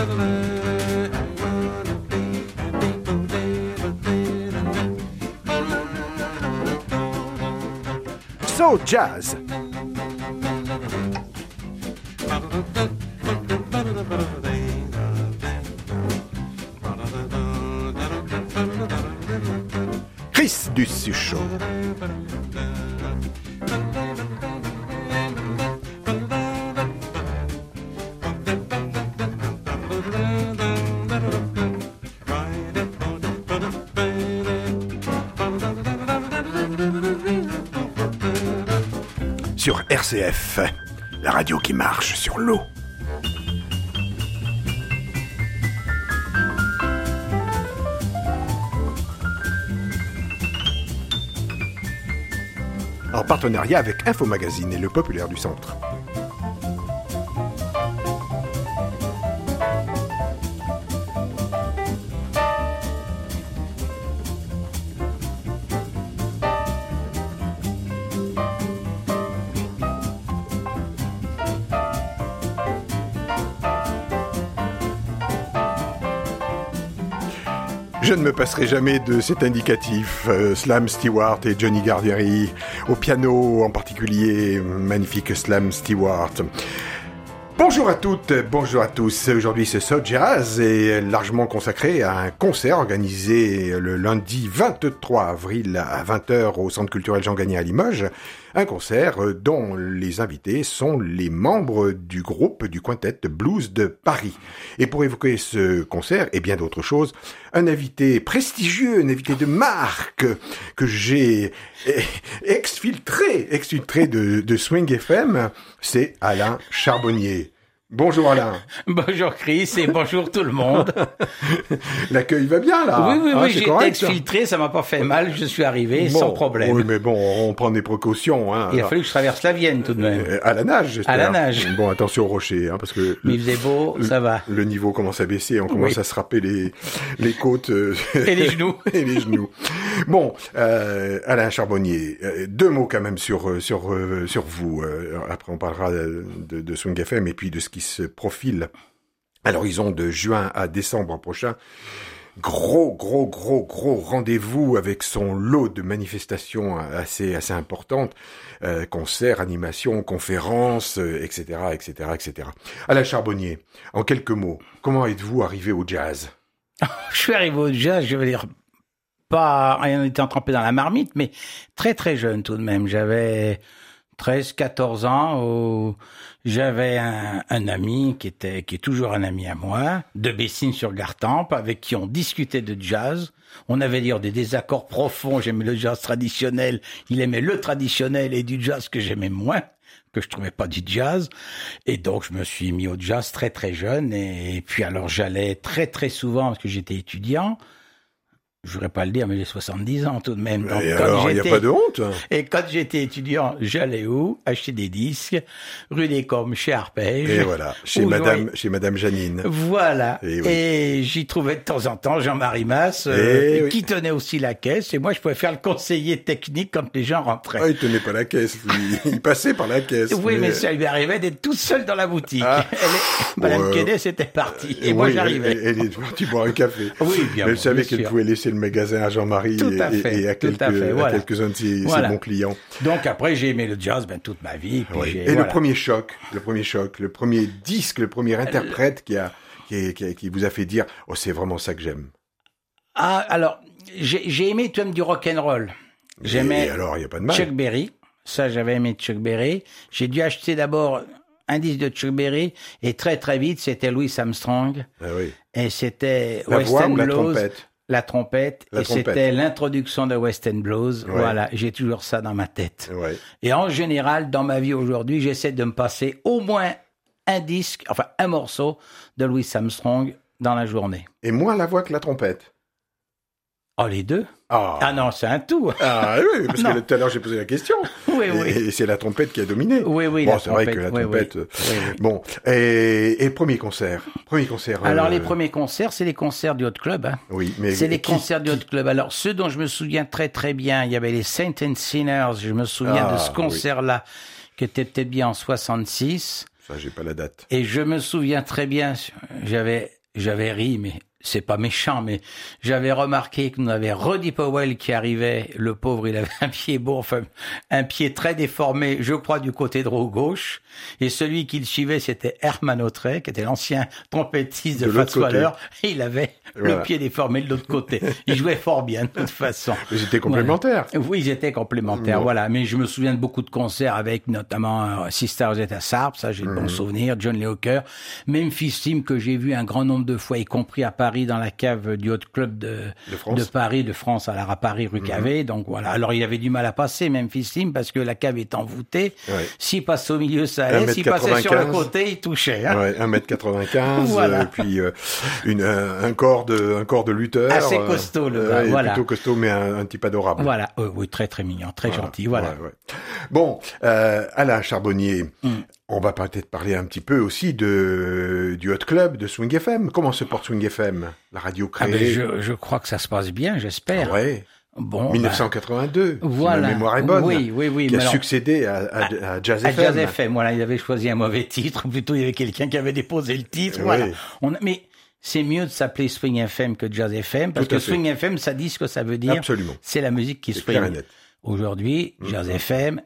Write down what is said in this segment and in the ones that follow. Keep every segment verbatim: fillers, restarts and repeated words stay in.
So Jazz. Chris Dussuchot. Sur R C F, la radio qui marche sur l'eau. En partenariat avec Info Magazine et Le Populaire du Centre. Je ne me passerai jamais de cet indicatif, euh, Slam Stewart et Johnny Gardieri, au piano en particulier, magnifique Slam Stewart. Bonjour à toutes, bonjour à tous. Aujourd'hui, c'est So Jazz est largement consacré à un concert organisé le lundi vingt-trois avril à vingt heures au Centre culturel Jean Gagné à Limoges. Un concert dont les invités sont les membres du groupe du Quintet Blues de Paris. Et pour évoquer ce concert et bien d'autres choses, un invité prestigieux, un invité de marque que j'ai exfiltré, exfiltré de, de Swing F M, c'est Alain Charbonnier. Bonjour Alain. Bonjour Chris et bonjour tout le monde. L'accueil va bien là. Oui, oui, hein, oui, j'ai été exfiltré, ça m'a pas fait mal, je suis arrivé bon, sans problème. Oui, mais bon, on prend des précautions. Hein, Il a fallu que je traverse la Vienne tout de même. À la nage, j'espère. À la nage. Bon, attention aux rochers, hein, parce que... Mais il faisait beau, le, ça va. Le niveau commence à baisser, on commence oui. à se râper les, les côtes. Et les genoux. Et les genoux. Bon, euh, Alain Charbonnier, deux mots quand même sur, sur, sur vous. Après, on parlera de, de Swing F M et puis de ce qui se profile à l'horizon de juin à décembre prochain. Gros, gros, gros, gros rendez-vous avec son lot de manifestations assez, assez importantes, euh, concerts, animations, conférences, euh, et cetera, et cetera, et cetera. Alain Charbonnier, en quelques mots, comment êtes-vous arrivé au jazz? Je suis arrivé au jazz, je veux dire, pas en étant trempé dans la marmite, mais très très jeune tout de même. J'avais treize, quatorze ans où j'avais un, un ami qui était, qui est toujours un ami à moi, de Bessines-sur-Gartempe, avec qui on discutait de jazz. On avait dire des désaccords profonds. J'aimais le jazz traditionnel. Il aimait le traditionnel et du jazz que j'aimais moins, que je trouvais pas du jazz. Et donc, je me suis mis au jazz très, très jeune. Et, et puis, alors, j'allais très, très souvent parce que j'étais étudiant. Je voudrais pas le dire, mais j'ai soixante-dix ans tout de même. Donc, et alors, il n'y a pas de honte. Et quand j'étais étudiant, j'allais où? Acheter des disques, rue des Combes, chez Arpège. Et voilà, chez madame, chez madame Janine. Voilà. Et, oui. et j'y trouvais de temps en temps Jean-Marie Masse, euh, oui. qui tenait aussi la caisse. Et moi, je pouvais faire le conseiller technique quand les gens rentraient. Ah, il tenait pas la caisse. Il, il passait par la caisse. Oui, mais... mais ça lui arrivait d'être tout seul dans la boutique. Ah. Elle est... Madame ouais. Kenney, c'était parti. Et oui, moi, j'arrivais. Elle, elle est partie boire un café. Oui, bien. Mais elle savait qu'elle sûr. pouvait laisser le magasin à Jean-Marie tout à et, fait, et à, quelques, à, fait, voilà. à quelques-uns de ses, voilà. ses bons clients. Donc après, j'ai aimé le jazz ben, toute ma vie. Puis oui. j'ai, et voilà. le premier choc, le premier choc, le premier disque, le premier interprète qui, a, qui, qui, qui vous a fait dire « Oh, c'est vraiment ça que j'aime ». Ah, alors, j'ai, j'ai aimé tout de même du rock'n'roll. J'aimais et alors, il n'y a pas de mal. Chuck Berry. Ça, j'avais aimé Chuck Berry. J'ai dû acheter d'abord un disque de Chuck Berry et très très vite, c'était Louis Armstrong. Ah oui. Et c'était la West voix End ou la Blues. trompette? La trompette, la et trompette. C'était l'introduction de West End Blues. Ouais. Voilà, j'ai toujours ça dans ma tête. Ouais. Et en général, dans ma vie aujourd'hui, j'essaie de me passer au moins un disque, enfin un morceau de Louis Armstrong dans la journée. Et moins la voix que la trompette? Oh, les deux? Ah, ah non, c'est un tout. Ah oui, parce que tout à l'heure j'ai posé la question. Oui, oui. Et, et c'est la trompette qui a dominé. Oui, oui. Bon, c'est vrai que la trompette. Oui, oui. Oui, oui. Bon, et, et premier concert, premier concert. Alors euh... les premiers concerts, c'est les concerts du Hot Club. Hein. Oui, mais c'est les qui, concerts qui... du Hot Club. Alors ceux dont je me souviens très très bien, il y avait les Saints and Sinners. Je me souviens ah, de ce concert-là, oui. qui était peut-être bien en soixante-six. Ça, j'ai pas la date. Et je me souviens très bien, j'avais j'avais ri, mais c'est pas méchant, mais j'avais remarqué qu'on avait Roddy Powell qui arrivait. Le pauvre, il avait un pied bon, enfin, un pied très déformé, je crois, du côté droit gauche. Et celui qui le suivait, c'était Herman Otrey, qui était l'ancien trompettiste de, de Fats Waller. Et il avait voilà. le pied déformé de l'autre côté. Il jouait fort bien, de toute façon. Ils étaient complémentaires. Voilà. Oui, ils étaient complémentaires, bon. voilà. Mais je me souviens de beaucoup de concerts avec, notamment, euh, Sister Rosetta Tharpe, ça, j'ai de mmh. bons souvenirs, John Lee Hooker, Memphis Slim, que j'ai vu un grand nombre de fois, y compris à Paris, dans la cave du Hot Club de, de, de Paris, de France, à la à Paris, rue Cavé. Mmh. Donc voilà. Alors il avait du mal à passer, Memphis Slim, parce que la cave est envoûtée. Ouais. S'il passait au milieu, ça allait. S'il passait sur le côté, il touchait. Hein. Ouais, un mètre quatre-vingt-quinze. Voilà. Et puis euh, une, un, un corps de, un corps de lutteur. Assez costaud, le gars. Euh, voilà. Plutôt costaud, mais un, un type adorable. Voilà. Euh, oui, très très mignon, très voilà. gentil. Voilà. Ouais, ouais. Bon, euh, Alain Charbonnier. Mmh. On va peut-être parler un petit peu aussi de du Hot Club de Swing F M. Comment se porte Swing F M, la radio créée? Ah ben je, je crois que ça se passe bien, j'espère. Ouais. Bon, dix-neuf cent quatre-vingt-deux. Ben, voilà. Si ma mémoire est bonne. Oui, oui, oui. Qui a alors, succédé à, à, à Jazz à F M. Jazz F M. Voilà, il avait choisi un mauvais titre. Plutôt, il y avait quelqu'un qui avait déposé le titre. Oui. Voilà. On, mais c'est mieux de s'appeler Swing F M que Jazz F M parce que fait. Swing F M, ça dit ce que ça veut dire. Absolument. C'est la musique qui c'est swing. Aujourd'hui, mmh. Jazz F M.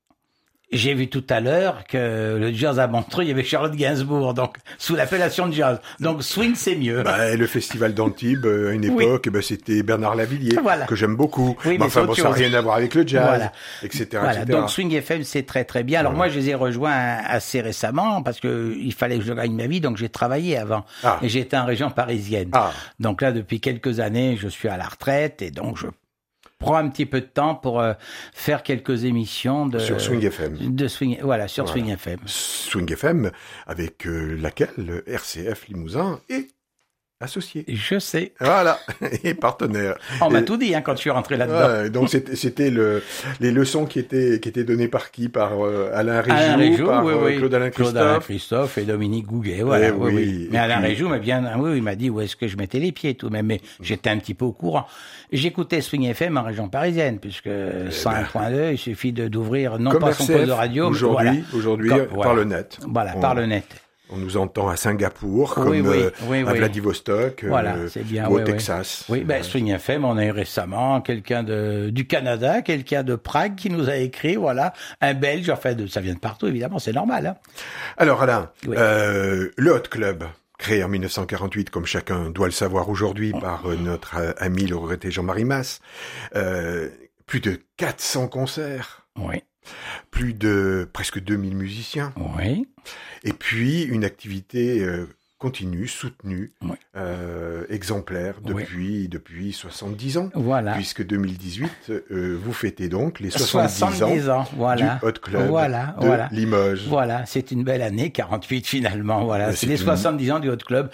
J'ai vu tout à l'heure que le jazz à Montreux, il y avait Charlotte Gainsbourg, donc sous l'appellation de jazz. Donc swing, c'est mieux. Bah, le festival d'Antibes, à une époque, oui. bah, c'était Bernard Lavillier, voilà. que j'aime beaucoup. Oui, mais, mais enfin, bon, ça n'a rien à voir avec le jazz, voilà. et cetera, voilà. et cetera. Donc swing F M, c'est très très bien. Alors voilà. moi, je les ai rejoints assez récemment parce que il fallait que je gagne ma vie, donc j'ai travaillé avant. Ah. Et j'étais en région parisienne. Ah. Donc là, depuis quelques années, je suis à la retraite et donc je prends un petit peu de temps pour euh, faire quelques émissions de sur Swing F M. De Swing, voilà, sur voilà. Swing F M. Swing F M avec euh, laquelle le R C F Limousin est associé. Je sais. Voilà, et partenaire. On m'a tout dit hein, quand je suis rentré là-dedans. Ouais, donc c'était, c'était le, les leçons qui étaient, qui étaient données par qui? Par euh, Alain Réjoux, Alain Réjoux par oui, euh, oui. Claude Alain Christophe. Claude Alain Christophe et Dominique Gouguet. Voilà, oui, oui, oui. Mais Alain puis... Réjoux m'a bien, oui, il m'a dit où est-ce que je mettais les pieds tout de même. Mais j'étais un petit peu au courant. J'écoutais Swing F M en région parisienne, puisque eh cent un point deux, ben... il suffit de, d'ouvrir non Comme pas son poste de radio, aujourd'hui, mais voilà. aujourd'hui, Comme, par voilà. le net. Voilà, on... par le net. On nous entend à Singapour, comme oui, oui, euh, oui, à oui. Vladivostok, voilà, euh, c'est bien, ou au oui, Texas. Oui, oui ben, Swing F M, on a eu récemment quelqu'un de, du Canada, quelqu'un de Prague qui nous a écrit, voilà, un Belge, enfin, de, ça vient de partout, évidemment, c'est normal. Hein. Alors Alain, oui. euh, le Hot Club, créé en dix-neuf cent quarante-huit, comme chacun doit le savoir aujourd'hui, par euh, notre euh, ami le regretté Jean-Marie Masse, euh, plus de quatre cents concerts. Oui. Plus de presque deux mille musiciens. Oui. Et puis une activité euh, continue, soutenue, oui. euh, exemplaire depuis oui. depuis soixante-dix ans. Voilà. Puisque deux mille dix-huit, euh, vous fêtez donc les soixante-dix, soixante-dix ans, ans voilà. du Hot Club voilà, de voilà. Limoges. Voilà, c'est une belle année, quarante-huit finalement. Voilà, c'est, c'est les une... soixante-dix ans du Hot Club.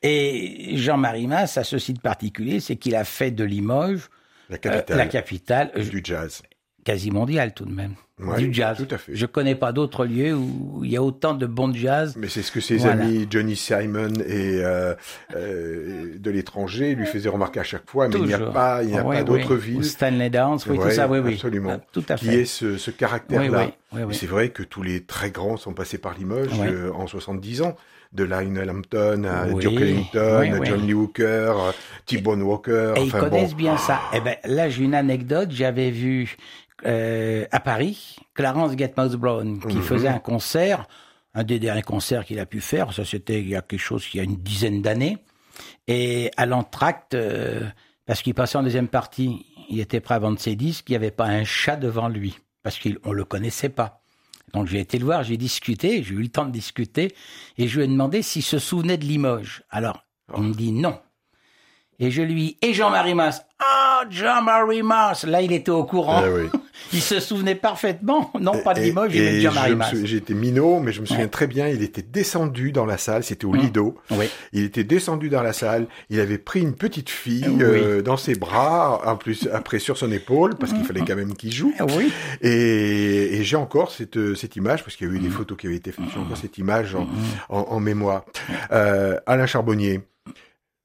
Et Jean-Marie Masse a ceci de particulier, c'est qu'il a fait de Limoges la capitale, euh, la capitale du jazz. Quasi mondial tout de même. Ouais, du jazz. Tout à fait. Je connais pas d'autres lieux où il y a autant de bons jazz. Mais c'est ce que ses voilà. amis Johnny Simon et euh, euh, de l'étranger lui faisaient remarquer à chaque fois. Mais Toujours. il n'y a pas, il n'y a oui, pas oui. d'autres villes. Ou Stanley Downs, oui, ouais, tout ça, oui, oui. Absolument. Ah, tout à fait. Qui est ce, ce caractère-là. Oui, oui, oui, oui. Et c'est vrai que tous les très grands sont passés par Limoges oui. euh, en soixante-dix ans. De Lionel Hampton à oui, Duke Ellington, oui, à oui. John Lee Hooker, T-Bone Walker. Et enfin, ils connaissent bon. bien ça. Eh ben là, j'ai une anecdote. J'avais vu euh, à Paris Clarence Getmouse Brown qui mm-hmm. faisait un concert, un des derniers concerts qu'il a pu faire. Ça, c'était il y a quelque chose il y a une dizaine d'années. Et à l'entracte, euh, parce qu'il passait en deuxième partie, il était prêt à vendre ses disques. Il n'y avait pas un chat devant lui parce qu'on le connaissait pas. Donc j'ai été le voir, j'ai discuté, j'ai eu le temps de discuter, et je lui ai demandé s'il se souvenait de Limoges. Alors, oh. il me dit non. Et je lui... Et Jean-Marie Masse. Ah, oh, Jean-Marie Masse. Là, il était au courant. Eh oui. Il se souvenait parfaitement, non pas de Limoges, et, mais de Jean-Marie Masse. Sou... J'étais minot, mais je me souviens ouais. très bien, il était descendu dans la salle, c'était au mmh. Lido. Oui. Il était descendu dans la salle, il avait pris une petite fille oui. euh, dans ses bras, en plus après sur son épaule, parce qu'il mmh. fallait quand même qu'il joue. Oui. Et, et j'ai encore cette, cette image, parce qu'il y a eu des mmh. photos qui avaient été faites, j'ai encore cette image en, mmh. en, en mémoire. Euh, Alain Charbonnier.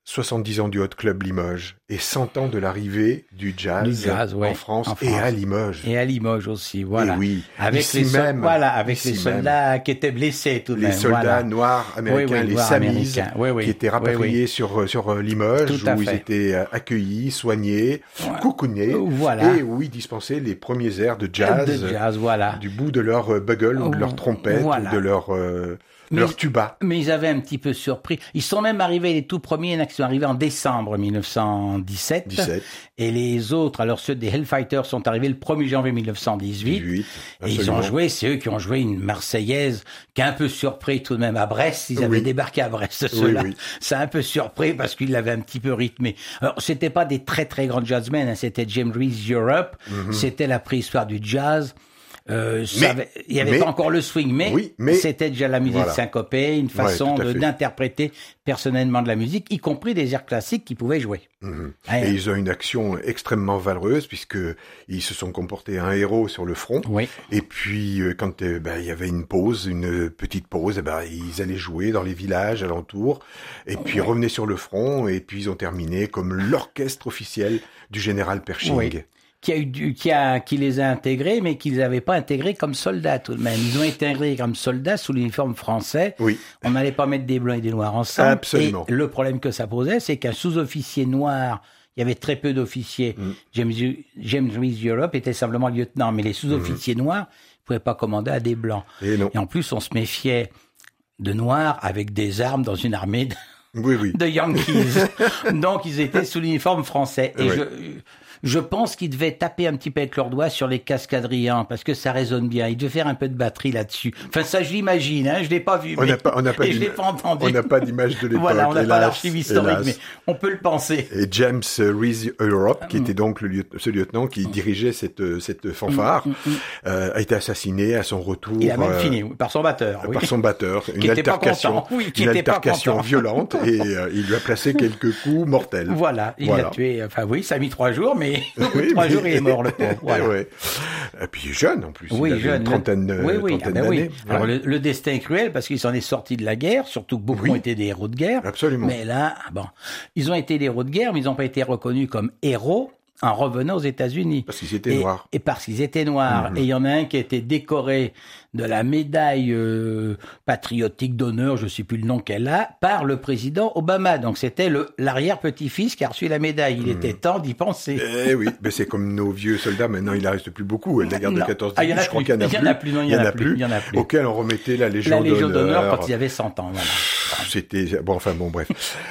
soixante-dix ans du Hot Club Limoges et cent ans de l'arrivée du jazz, Du jazz, ouais, en, France en et France. à Limoges. Et à Limoges aussi, voilà. Et oui, avec ici les sol- même, voilà, avec ici les soldats qui étaient blessés tout de les même. soldats voilà. noirs américains, Oui, oui, les noirs Samis, américains. Oui, oui. qui étaient rapatriés Oui, oui. sur sur euh, Limoges, Tout à où ils fait. étaient euh, accueillis, soignés, Voilà. coucounés, Voilà. et où ils dispensaient les premiers airs de jazz, De jazz, voilà. du bout de leur euh, bugle ou de leur trompette Voilà. ou de leur euh, de Mais- leur tuba. Mais ils avaient un petit peu surpris. Ils sont même arrivés, les tout premiers, il y en a qui sont arrivés en décembre mille neuf cent dix-sept. dix-sept, Et les autres, alors ceux des Hellfighters sont arrivés le premier janvier mille neuf cent dix-huit. dix-huit, Et ils absolument. ont joué, c'est eux qui ont joué une Marseillaise qui a un peu surpris tout de même à Brest. Ils avaient Oui. débarqué à Brest, ceux-là. oui. Ça a un peu surpris parce qu'ils l'avaient un petit peu rythmé. Alors, c'était pas des très très grands jazzmen, hein. C'était James Reese Europe. C'était la préhistoire du jazz. Euh, ça Mais- avait- il n'y avait mais- pas encore le swing, mais, Oui, mais- c'était déjà la musique Voilà. syncopée, une façon tout à de- fait. d'interpréter personnellement de la musique, y compris des airs classiques qu'ils pouvaient jouer. Mhm. Ouais. Et ils ont une action extrêmement valeureuse puisque ils se sont comportés un héros sur le front. Oui. Et puis euh, quand euh, ben, il y avait une pause, une petite pause, eh ben, ils allaient jouer dans les villages alentours. Et puis revenaient sur le front. Et puis ils ont terminé comme l'orchestre officiel du général Pershing. Oui. Qui a eu du, qui a, qui les a intégrés, mais qu'ils n'avaient pas intégrés comme soldats tout de même. Ils ont été intégrés comme soldats sous l'uniforme français. Oui. On n'allait pas mettre des blancs et des noirs ensemble. Absolument. Et le problème que ça posait, c'est qu'un sous-officier noir, il y avait très peu d'officiers. Mm. James, James Reese Europe était simplement lieutenant, mais les sous-officiers noirs ne pouvaient pas commander à des blancs. Et non. Et en plus, on se méfiait de noirs avec des armes dans une armée de, Oui, oui. de Yankees. Donc, ils étaient sous l'uniforme français. Et Ouais. je, je pense qu'ils devaient taper un petit peu avec leurs doigts sur les cascadriants, parce que ça résonne bien. Ils devaient faire un peu de batterie là-dessus. Enfin, ça, je l'imagine, hein. Je l'ai pas vu. On mais- n'a pas, on n'a pas, et je d'ima- l'ai pas entendu. on n'a pas d'image de l'époque. Voilà, on n'a pas hélas, l'archive historique, hélas. mais on peut le penser. Et James Reese Europe, Mm. qui était donc le lieu- ce lieutenant qui dirigeait cette, cette fanfare, Mm, mm, mm. euh, a été assassiné à son retour. Il a même euh, fini, oui, par son batteur. Oui. Par son batteur, une Qui était pas altercation, content. Oui, qui une était pas altercation content. violente, et euh, il lui a placé quelques coups mortels. Voilà, il Voilà. l'a tué. Enfin oui, ça a mis trois jours, mais Oui, trois mais- jours il est mort le pauvre. Voilà. Ouais. Et puis jeune en plus, Oui, il avait jeune. une trentaine, euh, oui, oui, trentaine ah ben oui. d'années. Alors Ouais. le, le destin est cruel parce qu'ils s'en est sortis de la guerre, surtout que beaucoup Oui. ont été des héros de guerre. Absolument. Mais là, ah bon, ils ont été des héros de guerre, mais ils n'ont pas été reconnus comme héros en revenant aux États-Unis. Parce qu'ils étaient et, noirs. Et parce qu'ils étaient noirs. Mhm. Et il y en a un qui a été décoré de la médaille euh, patriotique d'honneur, je sais plus le nom qu'elle a, par le président Obama. Donc c'était le l'arrière-petit-fils qui a reçu la médaille. Il Mhm. était temps d'y penser. Eh oui, mais c'est comme nos vieux soldats, maintenant il en reste plus beaucoup. La guerre de Non. quatorze Ah, il y en a je crois plus. qu'il y en a Il y en plus. a plus, non, il y en a plus. Il y en a plus. Auquel on remettait la Légion La Légion d'honneur d'honneur. quand ils avaient cent ans. Voilà. C'était bon, enfin bon, bref.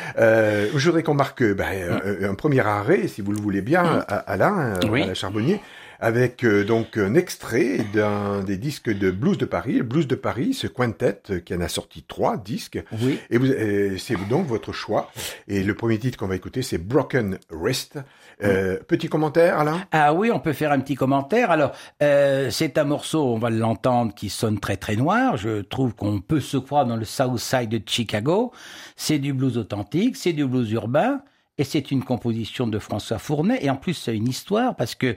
Euh, je voudrais qu'on marque ben, un, un premier arrêt, si vous le voulez bien, à- Alain, euh, Oui. à la Charbonnier, avec euh, donc un extrait d'un des disques de Blues de Paris, le Blues de Paris, ce quintet euh, qui en a sorti trois disques. Oui. Et vous, euh, c'est donc votre choix. Et le premier titre qu'on va écouter, c'est Broken Wrist. Euh, petit commentaire, Alain? Ah oui, on peut faire un petit commentaire. Alors, euh, c'est un morceau, on va l'entendre, qui sonne très très noir. Je trouve qu'on peut se croire dans le South Side de Chicago. C'est du blues authentique, c'est du blues urbain, et c'est une composition de François Fournet. Et en plus, c'est une histoire parce que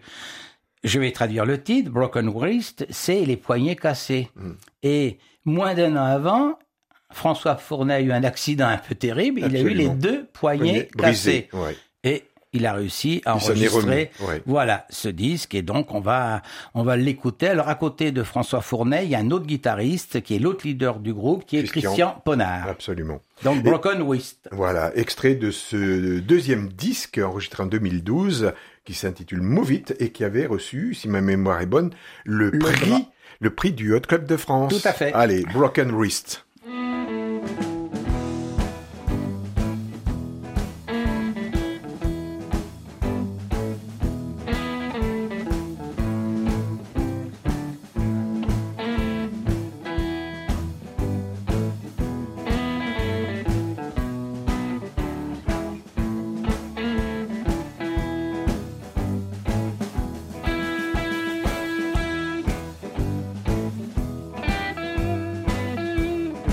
je vais traduire le titre. Broken Wrist, c'est les poignets cassés. Mm. Et moins d'un an avant, François Fournet a eu un accident un peu terrible. Il a eu les Absolument. deux poignets Brisé. cassés. Ouais. Et il a réussi à Il s'en est enregistrer remis, ouais. voilà ce disque et donc on va on va l'écouter. Alors à côté de François Fournet, il y a un autre guitariste qui est l'autre leader du groupe qui est Christian. Christian Ponard. Absolument. Donc Broken Wrist. Voilà, extrait de ce deuxième disque enregistré en deux mille douze qui s'intitule Move It et qui avait reçu, si ma mémoire est bonne, le, Le prix, bras. le prix du Hot Club de France. Tout à fait. Allez, Broken Wrist. Thank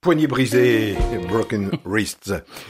Poignet brisé, Broken Wrists,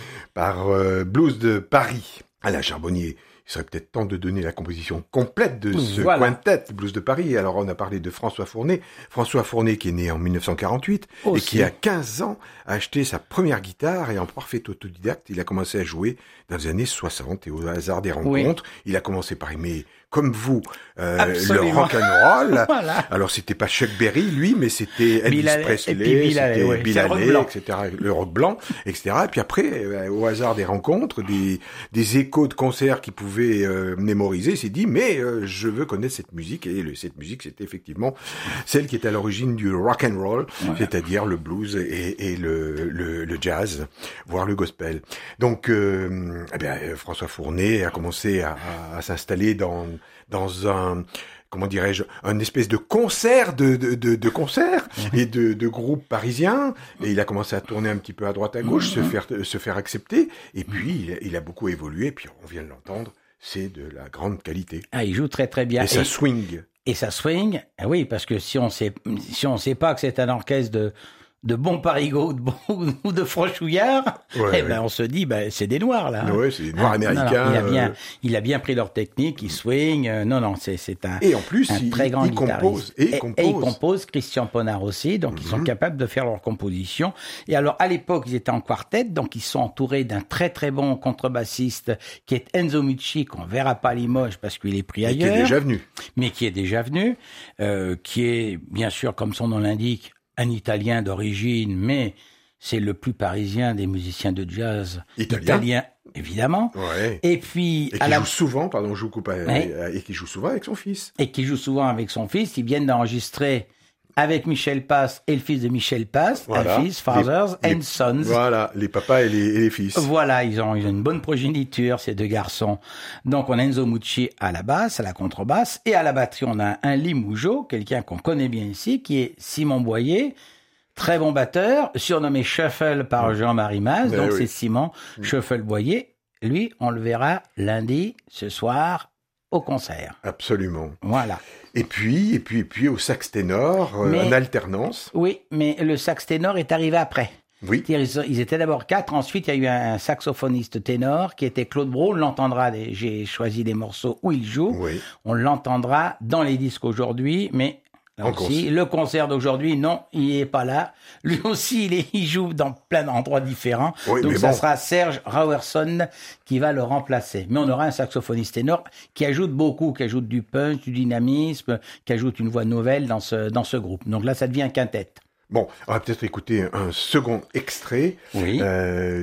par euh, Blues de Paris. Alain Charbonnier, il serait peut-être temps de donner la composition complète de ce Voilà. quintet Blues de Paris. Alors, on a parlé de François Fournet. François Fournet qui est né en mille neuf cent quarante-huit Aussi. et qui, à quinze ans, a acheté sa première guitare et en parfait autodidacte, il a commencé à jouer dans les années soixante et au hasard des rencontres. Oui. Il a commencé par aimer, comme vous, euh, le rock'n'roll. Voilà. Alors, c'était pas Chuck Berry, lui, mais c'était Elvis Bill Presley, Bill c'était ouais. Bill Haley, et cetera. Le rock blanc, et cetera. Et puis après, euh, au hasard des rencontres, des, des échos de concerts qu'il pouvait euh, mémoriser, il s'est dit, mais euh, je veux connaître cette musique. Et le, cette musique, c'était effectivement celle qui est à l'origine du rock'n'roll, voilà. C'est-à-dire le blues et, et le, le, le jazz, voire le gospel. Donc, euh, eh bien, François Fournet a commencé à, à, à s'installer dans dans un, comment dirais-je, un espèce de concert de de de, de concerts et de de groupes parisiens. Et il a commencé à tourner un petit peu à droite à gauche, se faire se faire accepter. Et puis il, il a beaucoup évolué. Et puis on vient de l'entendre, c'est de la grande qualité. Ah, il joue très très bien. Et ça swing. Et ça swing. Ah oui, parce que si on sait si on sait pas que c'est un orchestre de de bons parigots de bon, ou de franchouillards, ouais, eh ben ouais. on se dit ben c'est des noirs là. Ouais, c'est des noirs ah, américains. Non, non, il a bien, euh... il a bien pris leur technique, il swing. Euh, non, non, c'est c'est un. Et en plus, un il, très grand il compose et, et, compose. et il compose. Christian Ponard aussi, donc mm-hmm. ils sont capables de faire leur composition. Et alors à l'époque, ils étaient en quartet, donc ils sont entourés d'un très très bon contrebassiste qui est Enzo Mucci, qu'on verra pas à Limoges parce qu'il est pris et ailleurs. Qui est déjà venu. Mais qui est déjà venu, euh, qui est bien sûr, comme son nom l'indique, un Italien d'origine, mais c'est le plus parisien des musiciens de jazz italien, italien évidemment. Ouais. Et puis et qui la... joue souvent, pardon, je vous coupe, ouais. et qui joue souvent avec son fils. Et qui joue souvent avec son fils. Ils viennent d'enregistrer avec Michel Passe et le fils de Michel Passe, voilà. un fils, Fathers les, and Sons. Voilà, les papas et les, et les fils. Voilà, ils ont, ils ont une bonne progéniture, ces deux garçons. Donc, on a Enzo Mucci à la basse, à la contrebasse, et à la batterie, on a un Limoujo, quelqu'un qu'on connaît bien ici, qui est Simon Boyer, très bon batteur, surnommé Shuffle par Jean-Marie Maz, ben donc oui. c'est Simon mmh. Shuffle Boyer. Lui, on le verra lundi, ce soir, au concert. Absolument. Voilà. Et puis, et puis, et puis au sax ténor, mais, euh, en alternance. Oui, mais le sax ténor est arrivé après. Oui. Ils étaient d'abord quatre. Ensuite, il y a eu un saxophoniste ténor qui était Claude Brault. On l'entendra. J'ai choisi des morceaux où il joue. Oui. On l'entendra dans les disques aujourd'hui, mais là aussi, le concert d'aujourd'hui, non, il est pas là. Lui aussi, il, est, il joue dans plein d'endroits différents. Oui, donc, ça bon. sera Serge Rauerson qui va le remplacer. Mais on aura un saxophoniste ténor qui ajoute beaucoup, qui ajoute du punch, du dynamisme, qui ajoute une voix nouvelle dans ce, dans ce groupe. Donc là, ça devient un quintet. Bon, on va peut-être écouter un second extrait oui. euh,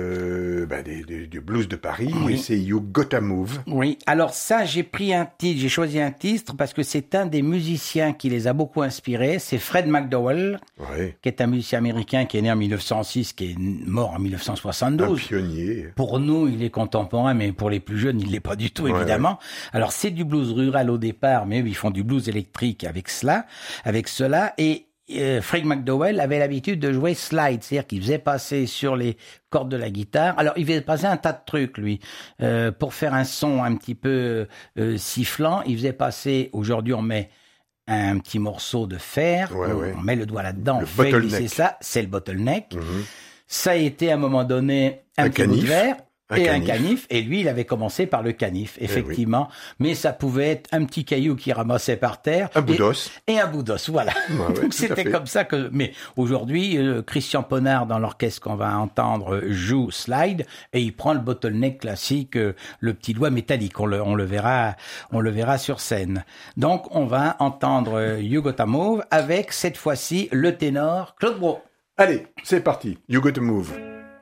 de bah, des, des, du blues de Paris, oui. et c'est You Gotta Move. Oui, alors ça, j'ai pris un titre, j'ai choisi un titre parce que c'est un des musiciens qui les a beaucoup inspirés, c'est Fred McDowell, oui. qui est un musicien américain qui est né en mille neuf cent six, qui est mort en mille neuf cent soixante-douze. Un pionnier. Pour nous, il est contemporain, mais pour les plus jeunes, il l'est pas du tout, ouais, évidemment. Ouais. Alors, c'est du blues rural au départ, mais eux, ils font du blues électrique avec cela, avec cela, et Euh, Fred McDowell avait l'habitude de jouer slide, c'est-à-dire qu'il faisait passer sur les cordes de la guitare. Alors, il faisait passer un tas de trucs, lui. Euh, pour faire un son un petit peu euh, sifflant, il faisait passer, aujourd'hui, on met un petit morceau de fer, ouais, on, ouais. on met le doigt là-dedans, le on fait bottleneck. glisser ça, c'est le bottleneck. Mm-hmm. Ça a été, à un moment donné, un, un petit bout de verre. Un et canif. un canif, et lui, il avait commencé par le canif, effectivement. Eh oui. Mais ça pouvait être un petit caillou qu'il ramassait par terre. Un bout d'os. Et un bout d'os, voilà. Ouais, ouais, donc c'était comme ça que... Mais aujourd'hui, euh, Christian Ponard, dans l'orchestre qu'on va entendre, joue slide, et il prend le bottleneck classique, euh, le petit doigt métallique. On le, on le verra, on le verra sur scène. Donc, on va entendre euh, You Gotta Move avec, cette fois-ci, le ténor Claude Brault. Allez, c'est parti. You Gotta Move.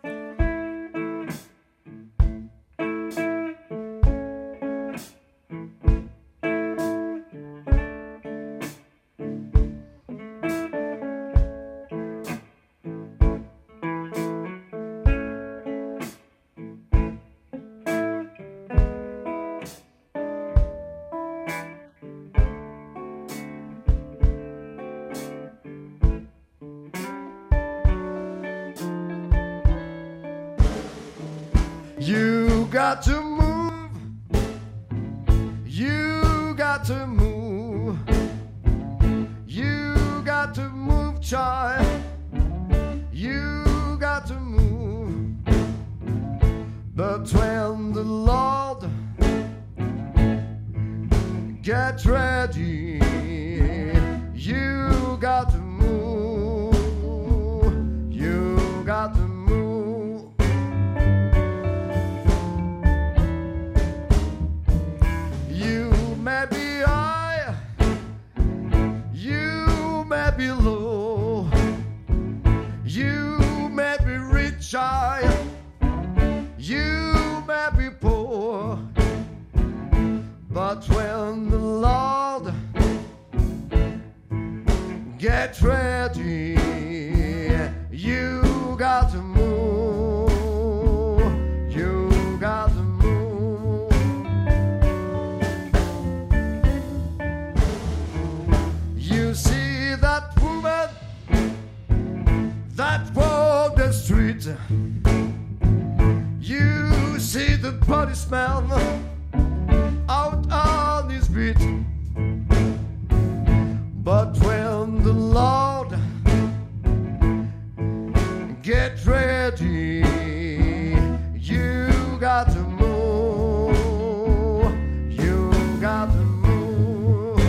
You got to move. You got to move. You got to move, child. You But when the Lord get ready, you got to move, you got to move. You may be high, you may be low, you may be rich, I, you may be poor, but when the Lord get ready, you got to move, you got to move. You see that woman that walked the street, you see the policeman out on his beat. But when the Lord get ready, you got to move, you got to move.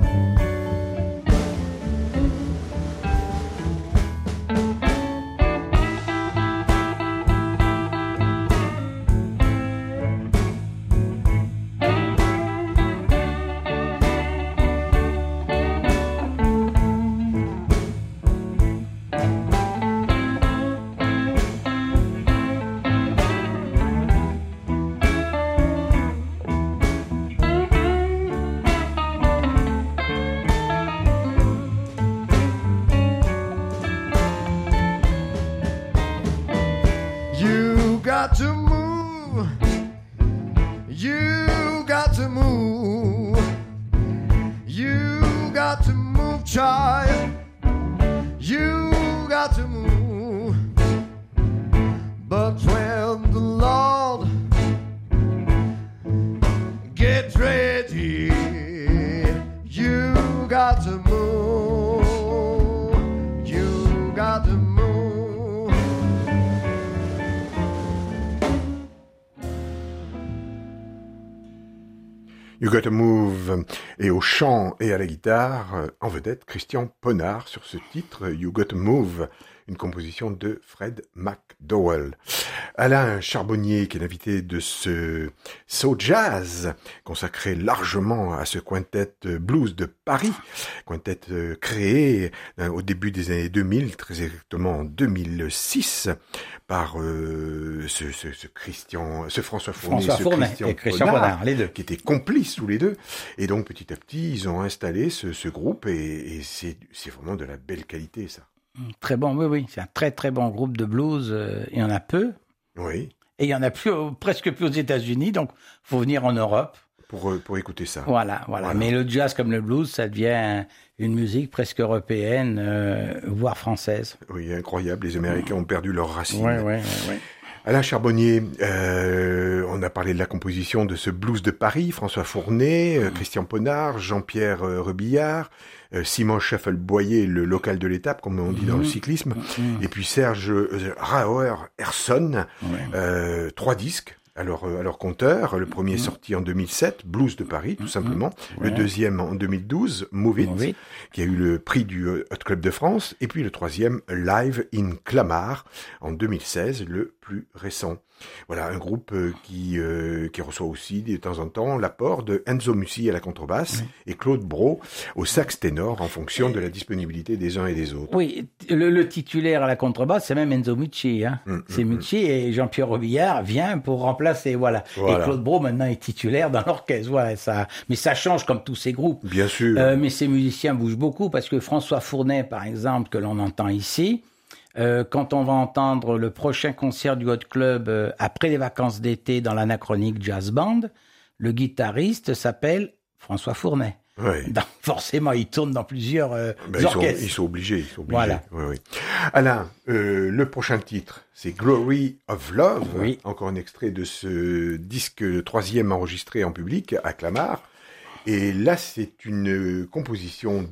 You got to move, you got to move, you got to move, child, you got to move. But when the Lord get ready, you got to move, you got to move. You Gotta Move, et au chant et à la guitare, en vedette, Christian Ponard sur ce titre, You Gotta Move, une composition de Fred McDowell. Alain Charbonnier, qui est l'invité de ce So Jazz, consacré largement à ce quintet blues de Paris, quintet créé au début des années deux mille, très exactement en deux mille six, par euh, ce, ce, ce Christian, ce François Fournet, François ce Fournet Christian et Christian Ponard, Ponard, les deux. qui étaient complices tous les deux. Et donc petit à petit, ils ont installé ce, ce groupe et, et c'est, c'est vraiment de la belle qualité, ça. Très bon, oui, oui. C'est un très, très bon groupe de blues. Euh, il y en a peu. Oui. Et il y en a plus, euh, presque plus aux États-Unis. Donc, faut venir en Europe. Pour, pour écouter ça. Voilà, voilà, Voilà. Mais le jazz comme le blues, ça devient une musique presque européenne, euh, voire française. Oui, incroyable. Les Américains ont perdu leurs racines. Ouais, ouais, ouais, ouais. Alain Charbonnier, euh, on a parlé de la composition de ce blues de Paris, François Fournet, euh, Christian Ponard, Jean-Pierre euh, Rebillard, euh, Simon Scheffel-Boyer, le local de l'étape, comme on dit dans le cyclisme, et puis Serge euh, Rauer-Herson, Ouais. euh, trois disques. Alors, euh, alors compteur, le premier Mmh. sorti en deux mille sept, Blues de Paris, tout simplement. Ouais. Le deuxième en deux mille douze, Move It, Move It. qui a eu le prix du Hot Club de France. Et puis le troisième, Live in Clamart, en deux mille seize, le plus récent. Voilà, un groupe euh, qui, euh, qui reçoit aussi de temps en temps l'apport de Enzo Mussi à la contrebasse et Claude Brault au sax ténor en fonction de la disponibilité des uns et des autres. Oui, le, le titulaire à la contrebasse, c'est même Enzo Mucci. Hein. Mmh, c'est mmh, Mucci et Jean-Pierre Robillard vient pour remplacer. Voilà. Voilà. Et Claude Brault, maintenant, est titulaire dans l'orchestre. Voilà, ça... Mais ça change comme tous ces groupes. Bien sûr. Euh, mais ces musiciens bougent beaucoup parce que François Fournet, par exemple, que l'on entend ici, euh, quand on va entendre le prochain concert du Hot Club euh, après les vacances d'été dans l'Anachronique Jazz Band, le guitariste s'appelle François Fournet. Ouais. Donc, forcément, il tourne dans plusieurs euh, Ben, ils, sont, orchestres. ils sont obligés. Ils sont obligés. Voilà. Oui, oui. Alain, euh, le prochain titre, c'est Glory of Love. Oui. Encore un extrait de ce disque troisième enregistré en public à Clamart. Et là, c'est une composition de...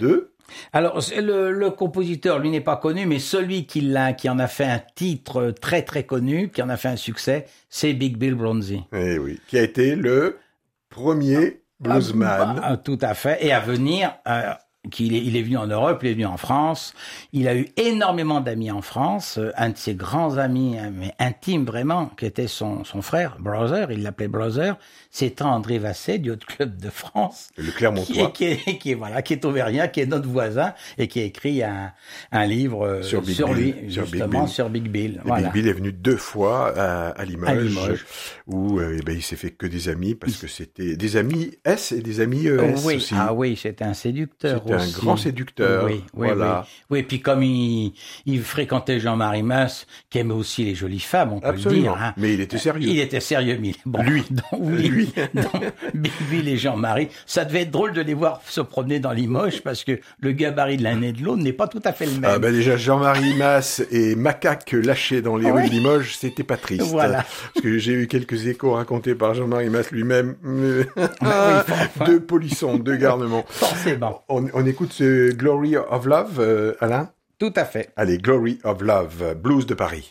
Alors, c'est le, le compositeur, lui, n'est pas connu, mais celui qui, l'a, qui en a fait un titre très, très connu, qui en a fait un succès, c'est Big Bill Broonzy. Eh oui, qui a été le premier bluesman. Ah, tout à fait. Et à venir, euh, qu'il est, il est venu en Europe, il est venu en France. Il a eu énormément d'amis en France. Euh, un de ses grands amis, hein, mais intimes vraiment, qui était son, son frère, Brother, il l'appelait Brother, c'était André Vasset du Hot Club de France. Le Clermontois. Qui est, qui est, qui est, voilà, qui est auvergnat, qui est notre voisin et qui a écrit un, un livre euh, Sur Big sur Bill, lui, sur justement, Big Bill. sur Big Bill. Et Voilà. Big Bill est venu deux fois à, à Limoges, À Limoges. où euh, eh ben, il s'est fait que des amis, parce que c'était des amis S et des amis E S oui, aussi. ah oui, c'était un séducteur C'était un aussi. grand séducteur. Oui, oui, Voilà. oui. Oui, puis comme il, il fréquentait Jean-Marie Mas, qui aimait aussi les jolies femmes, on peut Absolument. le dire. Hein. Mais il était sérieux. Il était sérieux, mais bon. Lui. Donc, oui, Lui. donc, Big Bill et Jean-Marie, ça devait être drôle de les voir se promener dans Limoges, parce que le gabarit de l'un et de l'autre n'est pas tout à fait le même. Ah ben déjà, Jean-Marie Mas et Macaque lâchés dans les Oui. rues de Limoges, c'était pas triste. Voilà. Parce que j'ai eu quelques échos racontés par Jean-Marie Mas lui-même. Ah oui, enfin. Deux polissons, deux garnements. Forcément. On, on écoute ce Glory of Love, euh, Alain? Tout à fait. Allez, Glory of Love, blues de Paris.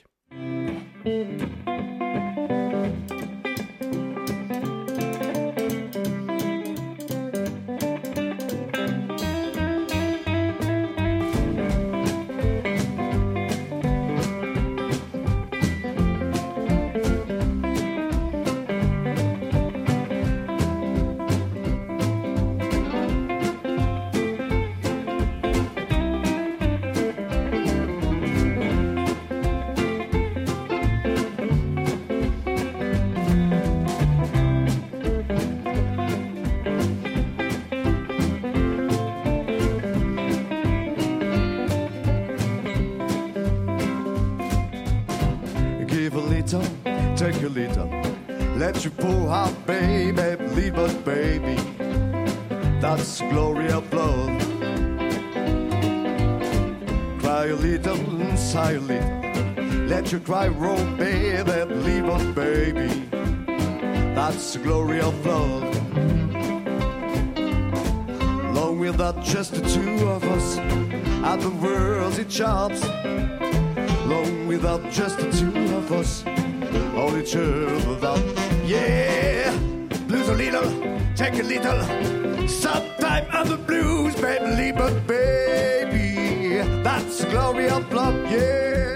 Give a little, take a little. Let you pour out, baby, believe it, baby. That's the glory of love. Cry a little, sigh a little. Let you cry, roll, baby, believe it, baby. That's the glory of love. Long without just the two of us, at the world's it jobs. Long without just the two of us, all each other without. Yeah, blues a little, take a little. Sometime on the blues, baby, but baby, that's the glory of love, yeah.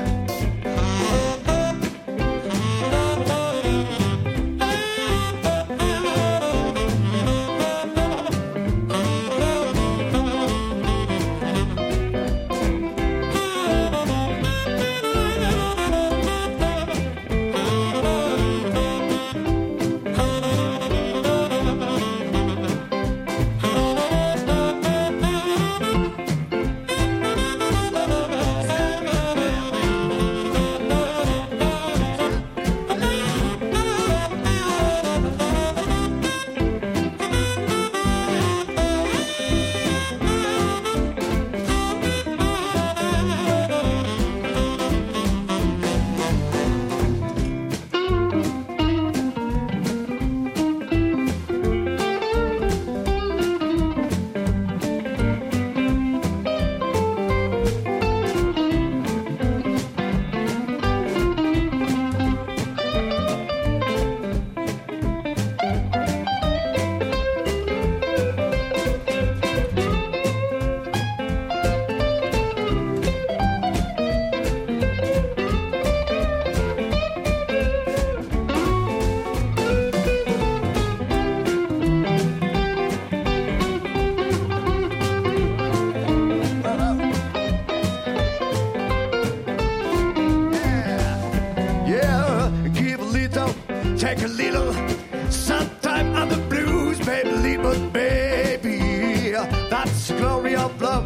Yeah, give a little, take a little. Sometime on the blues, baby, but baby, that's the glory of love.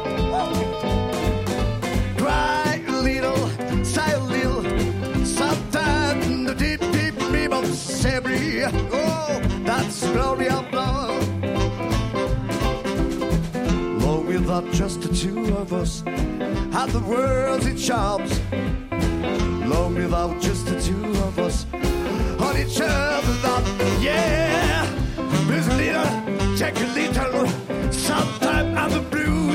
Cry a little, sigh a little. Sometimes the deep, deep beam of Sabri. Oh, that's the glory of love. Long without just the two of us, had the world's it charms. Long without just the two of us on each other, that, yeah. There's a little, take a little. Sometime on the blues,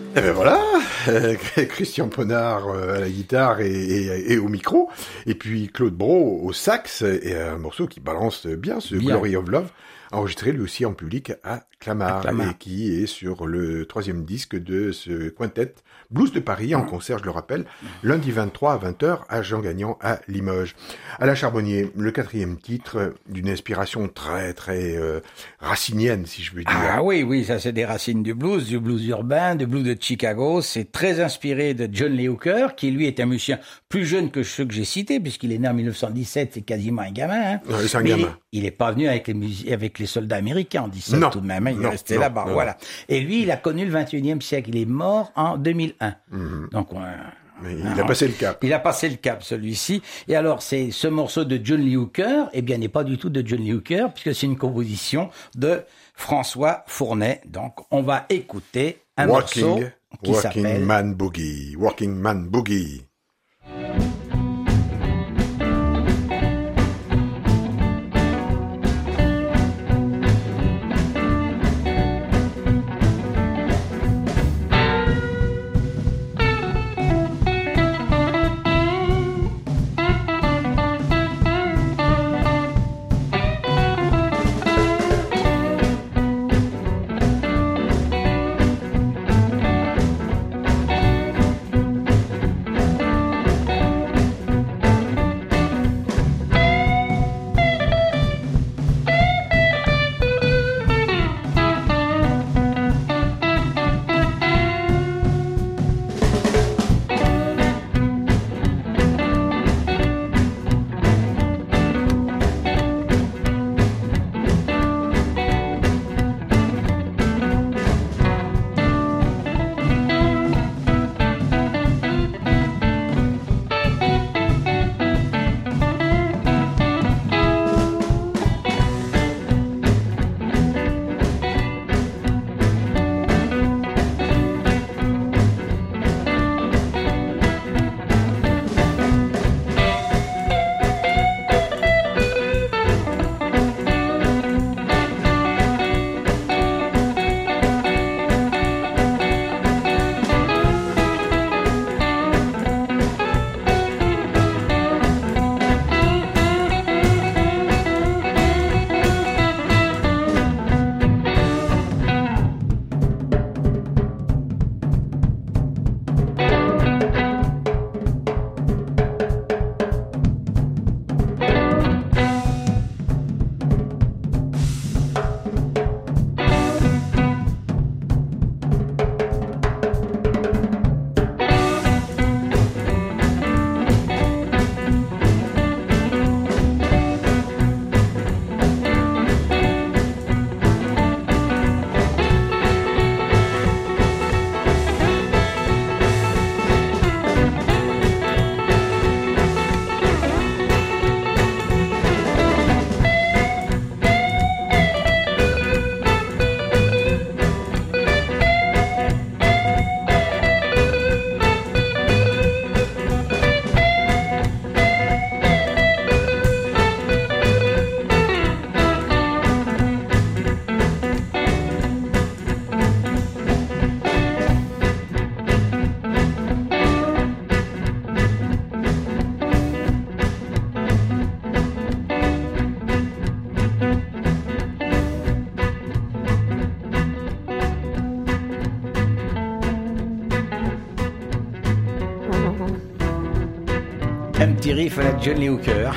Et ben voilà, euh, Christian Ponard euh, à la guitare et, et, et au micro, et puis Claude Brault au sax, et un morceau qui balance bien, ce bien. Glory of Love, enregistré lui aussi en public à Clamart, à Clamart, et qui est sur le troisième disque de ce quintet Blues de Paris, en concert, je le rappelle, lundi vingt-trois à vingt heures à Jean Gagnon à Limoges. Alain Charbonnier, le quatrième titre d'une inspiration très très euh, racinienne, si je veux dire. Ah oui, oui, ça c'est des racines du blues, du blues urbain, du blues de Chicago. C'est très inspiré de John Lee Hooker, qui lui est un musicien plus jeune que ceux que j'ai cités, puisqu'il est né en mille neuf cent dix-sept, c'est quasiment un gamin. Hein. Oui, c'est un Mais gamin. Il, il est pas venu avec les, mus- avec les soldats américains en dix-sept non, tout de même, hein. Il non, est resté non, là-bas, non, voilà. Et lui, il a connu le vingt et unième siècle, il est mort en deux mille un. Mm-hmm. Donc, on, Mais il alors, a passé le cap. Il a passé le cap, celui-ci. Et alors, c'est ce morceau de John Lee Hooker, eh bien, n'est pas du tout de John Lee Hooker, puisque c'est une composition de François Fournet. Donc, on va écouter un Walking, morceau qui Working s'appelle Man Boogie. Working Man Boogie. Un petit riff à la John Lee Hooker.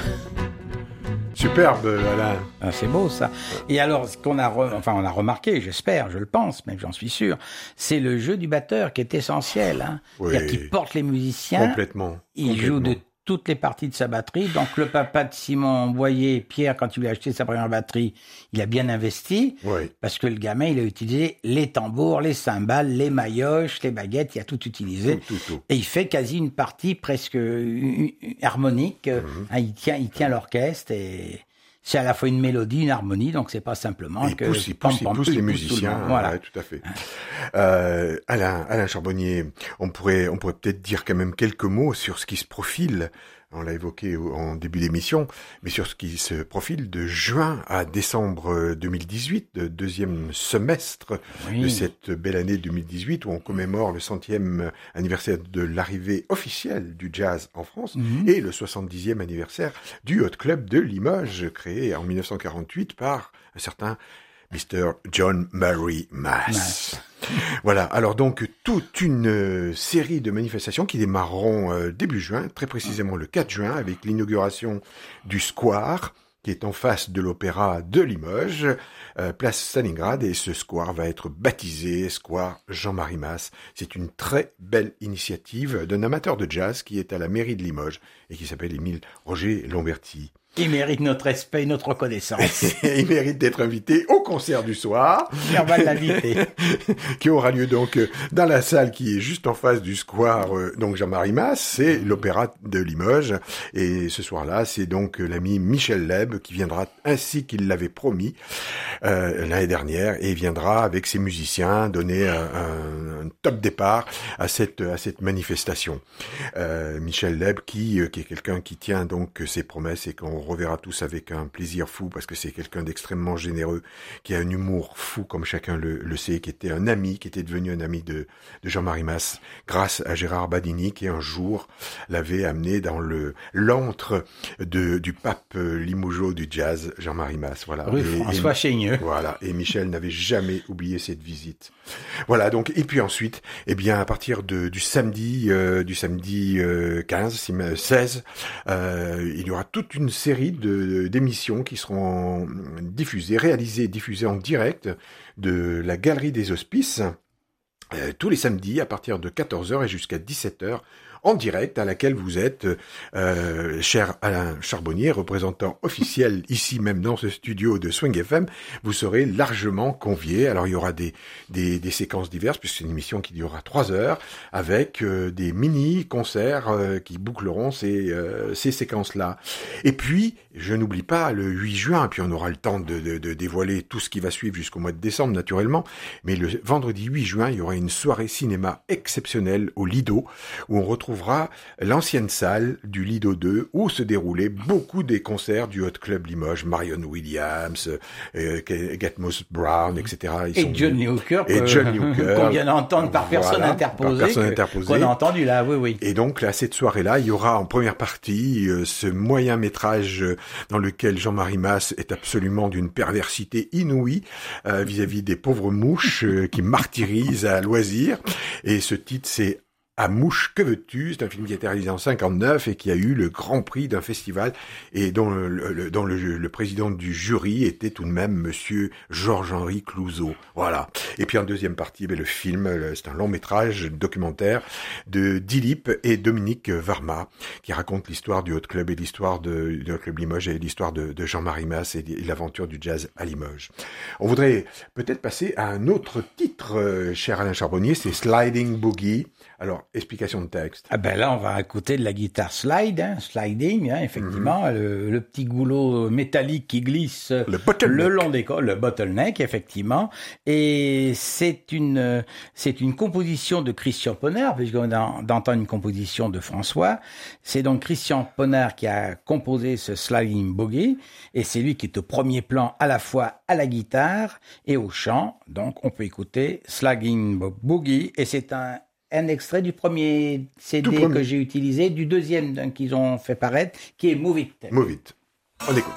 Superbe, Alain. Ah, c'est beau, ça. Et alors, ce qu'on a, re... enfin, on a remarqué, j'espère, je le pense, même j'en suis sûr, c'est le jeu du batteur qui est essentiel, hein. Oui. C'est-à-dire qu'il porte les musiciens. Complètement. Il Complètement. joue de toutes les parties de sa batterie. Donc, le papa de Simon Boyer, Pierre, quand il lui a acheté sa première batterie, il a bien investi. Oui. Parce que le gamin, il a utilisé les tambours, les cymbales, les maillotches, les baguettes, il a tout utilisé. Tout, tout, tout. Et il fait quasi une partie presque harmonique. Mm-hmm. Hein, il tient, il tient l'orchestre et c'est à la fois une mélodie, une harmonie, donc c'est pas simplement il que... Pousse, il pousse, il pousse les musiciens. Voilà. Ouais, tout à fait. Euh, Alain, Alain Charbonnier, on pourrait, on pourrait peut-être dire quand même quelques mots sur ce qui se profile on l'a évoqué en début d'émission, mais sur ce qui se profile de juin à décembre deux mille dix-huit, le deuxième semestre oui. de cette belle année deux mille dix-huit, où on commémore le centième anniversaire de l'arrivée officielle du jazz en France mm-hmm. et le soixante-dixième anniversaire du Hot Club de Limoges, créé en dix-neuf cent quarante-huit par un certain mister John Murray Mass. Mass. Voilà, alors donc toute une euh, série de manifestations qui démarreront euh, début juin, très précisément le quatre juin, avec l'inauguration du Square, qui est en face de l'Opéra de Limoges, euh, place Stalingrad, et ce square va être baptisé Square Jean-Marie Mass. C'est une très belle initiative d'un amateur de jazz qui est à la mairie de Limoges et qui s'appelle Émile Roger Lamberti. Il mérite notre respect et notre reconnaissance. Il mérite d'être invité au concert du soir. Et on va l'inviter. Qui aura lieu donc dans la salle qui est juste en face du square, donc Jean-Marie Mass, c'est l'Opéra de Limoges. Et ce soir-là, c'est donc l'ami Michel Leb qui viendra ainsi qu'il l'avait promis euh, l'année dernière, et il viendra avec ses musiciens donner un, un, un top départ à cette à cette manifestation. Euh, Michel Leb qui qui est quelqu'un qui tient donc ses promesses et qu'on reverra tous avec un plaisir fou, parce que c'est quelqu'un d'extrêmement généreux, qui a un humour fou, comme chacun le, le sait, qui était un ami, qui était devenu un ami de, de Jean-Marie Mass, grâce à Gérard Badini, qui un jour l'avait amené dans le l'antre de, du pape Limougeot du jazz, Jean-Marie Mass. Voilà. Rue François Chénieux. Voilà. Et Michel n'avait jamais oublié cette visite. Voilà. Donc, et puis ensuite, eh bien, à partir de, du samedi, euh, du samedi euh, quinze, seize, euh, il y aura toute une série de d'émissions qui seront diffusées, réalisées et diffusées en direct de la Galerie des Hospices euh, tous les samedis à partir de quatorze heures et jusqu'à dix-sept heures en direct, à laquelle vous êtes, euh, cher Alain Charbonnier, représentant officiel ici même dans ce studio de Swing F M, vous serez largement convié. Alors il y aura des des, des séquences diverses, puisque c'est une émission qui durera trois heures, avec euh, des mini-concerts euh, qui boucleront ces, euh, ces séquences-là. Et puis, je n'oublie pas, le huit juin, puis on aura le temps de, de, de dévoiler tout ce qui va suivre jusqu'au mois de décembre, naturellement, mais le vendredi huit juin, il y aura une soirée cinéma exceptionnelle au Lido, où on retrouve l'ancienne salle du Lido deux où se déroulaient beaucoup des concerts du Hot Club Limoges, Marion Williams, euh, Gatmos Brown, et cetera. Ils et sont John Lee Hooker, et John Lee Hooker, qu'on vient d'entendre par personne voilà, interposée, par personne que, interposée. qu'on a entendu là, oui, oui. Et donc, là, cette soirée-là, il y aura en première partie euh, ce moyen métrage euh, dans lequel Jean-Marie Mass est absolument d'une perversité inouïe euh, vis-à-vis des pauvres mouches euh, qui martyrisent à loisir. Et ce titre, c'est À mouche, que veux-tu? C'est un film qui a été réalisé en cinquante-neuf et qui a eu le grand prix d'un festival et dont le, le, dont le, le président du jury était tout de même monsieur Georges-Henri Clouzot. Voilà. Et puis en deuxième partie, ben, le film, c'est un long métrage documentaire de Dilip et Dominique Varma qui raconte l'histoire du Hot Club et l'histoire de, du Hot Club Limoges et l'histoire de, de Jean-Marie Mass et, et l'aventure du jazz à Limoges. On voudrait peut-être passer à un autre titre, euh, cher Alain Charbonnier, c'est Sliding Boogie. Alors, explication de texte. Ah ben là, on va écouter de la guitare slide, hein, sliding, hein, effectivement, mm-hmm. le, le petit goulot métallique qui glisse le, le long des cordes, le bottleneck, effectivement. Et c'est une c'est une composition de Christian Ponner, puisqu'on entend une composition de François. C'est donc Christian Ponner qui a composé ce Sliding Boogie, et c'est lui qui est au premier plan à la fois à la guitare et au chant. Donc, on peut écouter Sliding Boogie, et c'est un un extrait du premier C D premier. que j'ai utilisé, du deuxième hein, qu'ils ont fait paraître, qui est Move It. Move It. On écoute.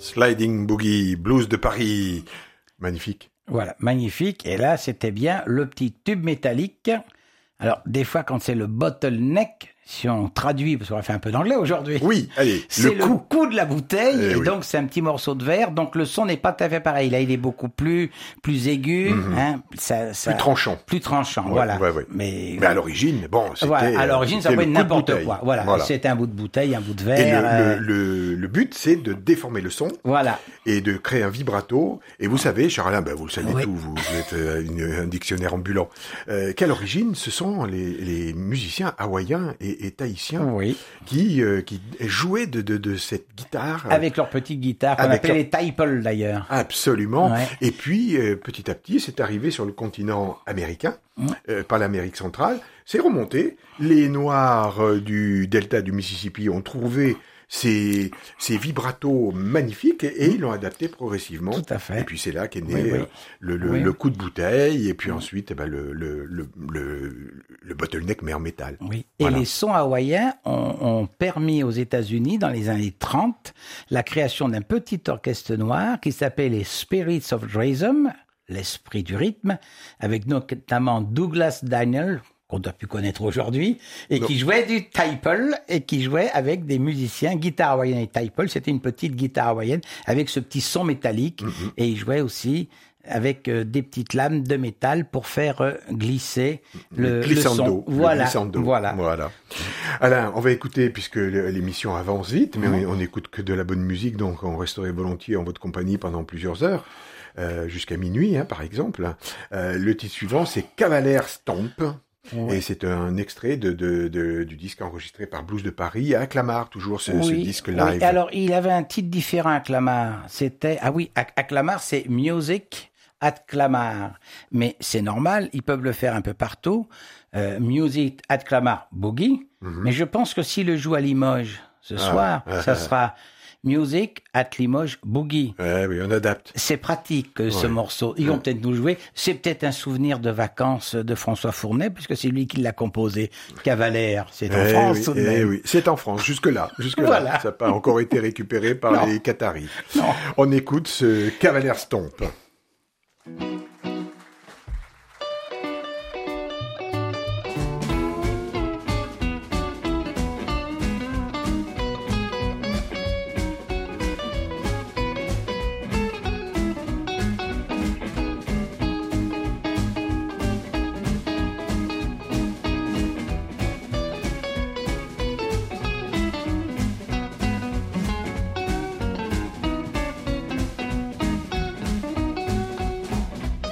Sliding Boogie, Blues de Paris. Magnifique. Voilà, magnifique. Et là, c'était bien le petit tube métallique. Alors, des fois, quand c'est le bottleneck, si on traduit, parce qu'on va faire un peu d'anglais aujourd'hui. Oui, allez, c'est le, le coup. coup de la bouteille, Eh et oui. donc c'est un petit morceau de verre, donc le son n'est pas tout à fait pareil. Là, il est beaucoup plus, plus aigu, Mhm. hein, ça, ça, Plus tranchant. plus tranchant, Ouais, voilà. ouais, ouais. Mais, Mais à l'origine, bon, c'était... voilà, à l'origine, ça c'était peut le être coup de n'importe bouteille. quoi. Voilà, Voilà. c'est un bout de bouteille, un bout de Et verre. le, euh, le, le, le but, c'est de déformer le son Voilà. et de créer un vibrato. Et vous savez, Charles, ben vous le savez Oui. tout, vous, vous êtes euh, une, un dictionnaire ambulant. Euh, qu'à l'origine, ce sont les, les musiciens hawaïens et, et tahitiens Oui. qui, euh, qui jouaient de, de, de cette guitare. Avec leur petite guitare, qu'on Avec appelle leur- les taiples d'ailleurs. Absolument. Ouais. Et puis, euh, petit à petit, c'est arrivé sur le continent américain, Ouais. euh, pas l'Amérique centrale. C'est remonté. Les Noirs euh, du delta du Mississippi ont trouvé ces, ces vibratos magnifiques et, et ils l'ont adapté progressivement. Tout à fait. Et puis c'est là qu'est né Oui, oui. euh, le, le, Oui. le coup de bouteille et puis ensuite eh ben, le, le, le, le, le bottleneck mais en métal. Oui. Et Voilà. les sons hawaïens ont, ont permis aux États-Unis, dans les années trente, la création d'un petit orchestre noir qui s'appelait les Spirits of Rhythm, l'esprit du rythme, avec notamment Douglas Daniel, qu'on doit plus connaître aujourd'hui, et Non. qui jouait du taipel, et qui jouait avec des musiciens, guitare hawaïenne et taipel. C'était une petite guitare hawaïenne avec ce petit son métallique, Mhm. et il jouait aussi avec euh, des petites lames de métal pour faire euh, glisser le, le glissando, son. le Voilà, glissando. voilà. Voilà. Alain, on va écouter, puisque le- l'émission avance vite, mais on, on écoute que de la bonne musique, donc on resterait volontiers en votre compagnie pendant plusieurs heures, euh, jusqu'à minuit, hein, par exemple. Euh, le titre suivant, c'est Cavalier Stomp. Ouais. Et c'est un extrait de, de, de, du disque enregistré par Blues de Paris à Clamart, toujours ce, ce Oui, disque oui. live. Alors, il avait un titre différent à Clamart. C'était, ah oui, à, à Clamart, c'est Music at Clamart. Mais c'est normal, ils peuvent le faire un peu partout. Euh, Music at Clamart, Boogie. Mhm. Mais je pense que s'il le joue à Limoges ce Ah, soir, ah, ça ah. sera Music at Limoges, Boogie. Ouais, oui, on adapte. C'est pratique, euh, ce Ouais. morceau. Ils vont Ouais. peut-être nous jouer. C'est peut-être un souvenir de vacances de François Fournet, puisque c'est lui qui l'a composé. Cavalier, c'est en Eh France oui, tout de eh même. oui. C'est en France, jusque-là. Jusque-là. Voilà. Ça n'a pas encore été récupéré par Non. les Qataris. Non. On écoute ce Cavalier Stomp. Cavalier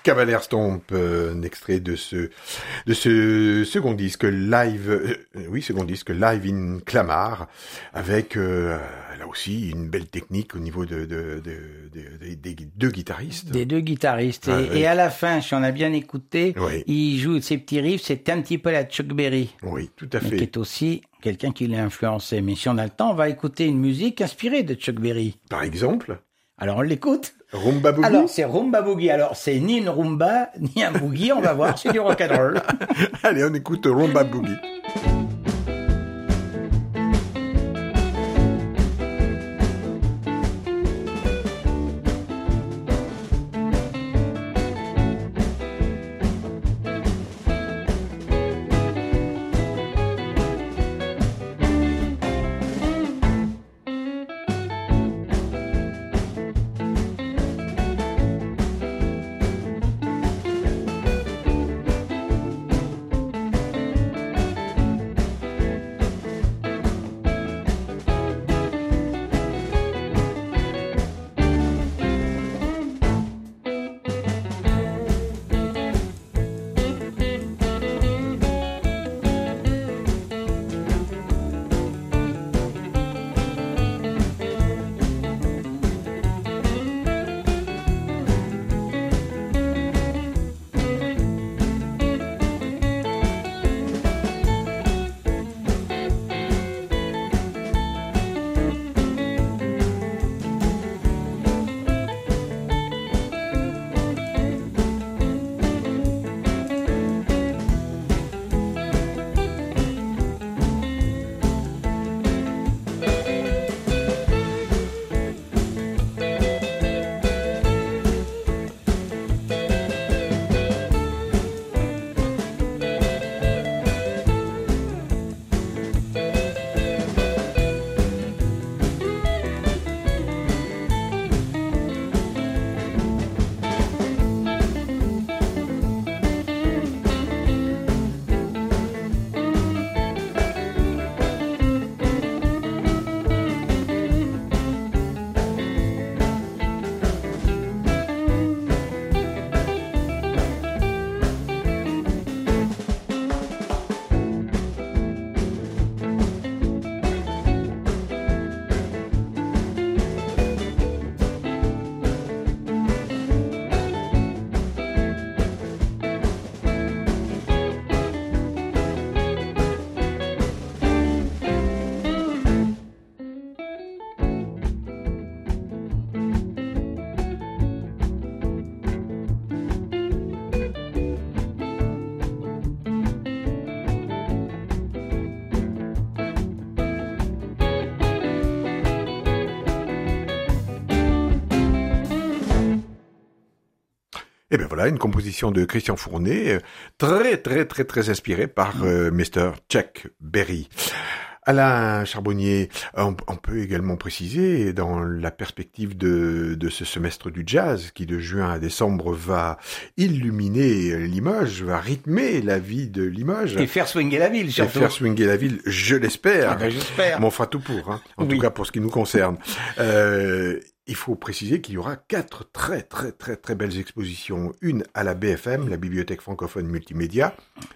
Cavalier Stomp, euh, un extrait de ce de ce second disque live, euh, oui second disque live in Clamart, avec euh, là aussi une belle technique au niveau de, de, de, de, de des deux guitaristes. Des deux guitaristes. Ah, et, oui. et à la fin, si on a bien écouté, Oui. il joue ces petits riffs. C'est un petit peu la Chuck Berry, Oui, tout à mais qui fait. est aussi quelqu'un qui l'a influencé. Mais si on a le temps, on va écouter une musique inspirée de Chuck Berry. Par exemple, Alors on l'écoute. Rumba Boogie. Alors c'est Rumba Boogie. Alors c'est ni une rumba ni un boogie. On va voir. C'est du rock and roll. Allez, on écoute Rumba Boogie. Et bien voilà, une composition de Christian Fournet, très très très très inspirée par euh, mister Chuck Berry. Alain Charbonnier, on, on peut également préciser, dans la perspective de, de ce semestre du jazz, qui de juin à décembre va illuminer Limoges, va rythmer la vie de Limoges. Et faire swinguer la ville, surtout. Et faire swinguer la ville, je l'espère. Ah ben, j'espère. Mais on fera tout pour, hein, en Oui. tout cas pour ce qui nous concerne. Euh, il faut préciser qu'il y aura quatre très très très très belles expositions. Une à la B F M, la Bibliothèque francophone multimédia,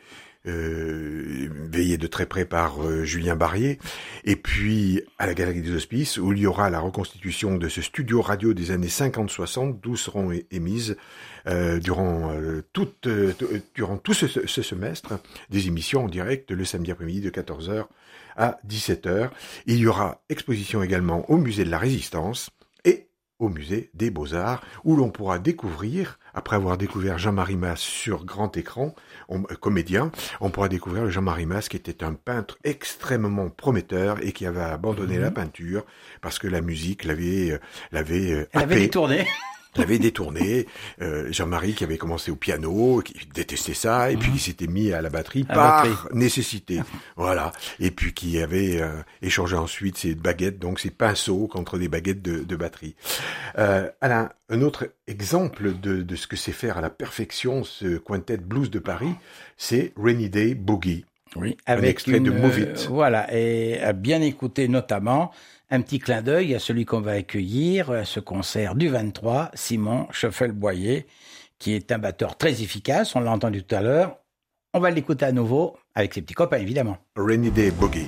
euh, veillée de très près par euh, Julien Barrier, et puis à la Galerie des Hospices, où il y aura la reconstitution de ce studio radio des années cinquante soixante, d'où seront é- émises euh, durant, euh, toute, euh, t- durant tout ce, ce semestre des émissions en direct le samedi après-midi de quatorze heures à dix-sept heures. Il y aura exposition également au Musée de la Résistance et au Musée des Beaux-Arts, où l'on pourra découvrir, après avoir découvert Jean-Marie Mas sur grand écran, on, euh, comédien, on pourra découvrir le Jean-Marie Mas qui était un peintre extrêmement prometteur et qui avait abandonné mmh. la peinture parce que la musique l'avait, euh, l'avait euh, Elle avait détourné. l'avait détourné. Euh, Jean-Marie qui avait commencé au piano, qui détestait ça, et mmh. puis qui s'était mis à la batterie à par batterie. nécessité. Voilà. Et puis qui avait euh, échangé ensuite ses baguettes, donc ses pinceaux contre des baguettes de, de batterie. Euh, Alain, un autre exemple de, de ce que c'est faire à la perfection ce quintet blues de Paris, c'est Rainy Day Boogie. Oui, avec un extrait une, de Move It. Euh, voilà, et à bien écouter notamment un petit clin d'œil à celui qu'on va accueillir, à ce concert du vingt-trois, Simon Scheffel-Boyer, qui est un batteur très efficace, on l'a entendu tout à l'heure. On va l'écouter à nouveau, avec ses petits copains évidemment. Rainy Day Boogie.